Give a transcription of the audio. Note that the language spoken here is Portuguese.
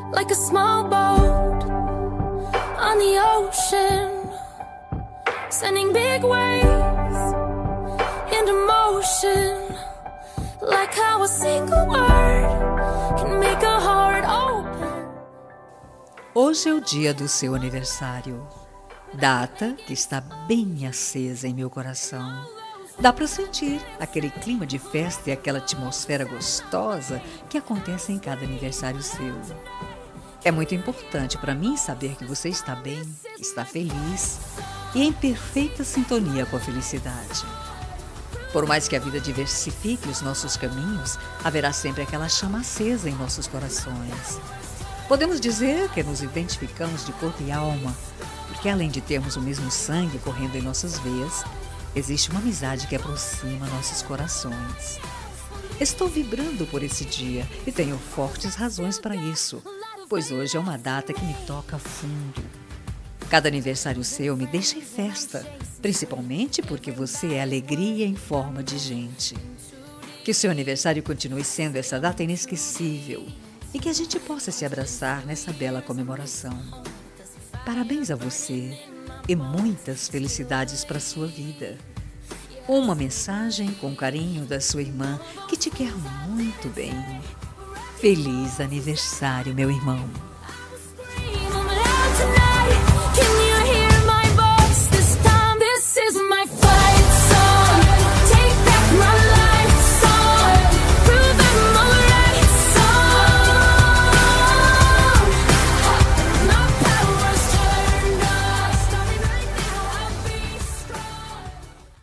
like a small boat on the ocean, sending big waves into motion, like how a single word can make a heart open. Hoje é o dia do seu aniversário, data que está bem acesa em meu coração. Dá para sentir aquele clima de festa e aquela atmosfera gostosa que acontece em cada aniversário seu. É muito importante para mim saber que você está bem, está feliz e em perfeita sintonia com a felicidade. Por mais que a vida diversifique os nossos caminhos, haverá sempre aquela chama acesa em nossos corações. Podemos dizer que nos identificamos de corpo e alma, porque além de termos o mesmo sangue correndo em nossas veias, existe uma amizade que aproxima nossos corações. Estou vibrando por esse dia e tenho fortes razões para isso, pois hoje é uma data que me toca fundo. Cada aniversário seu me deixa em festa, principalmente porque você é alegria em forma de gente. Que seu aniversário continue sendo essa data inesquecível e que a gente possa se abraçar nessa bela comemoração. Parabéns a você e muitas felicidades para a sua vida. Uma mensagem com carinho da sua irmã que te quer muito bem. Feliz aniversário, meu irmão!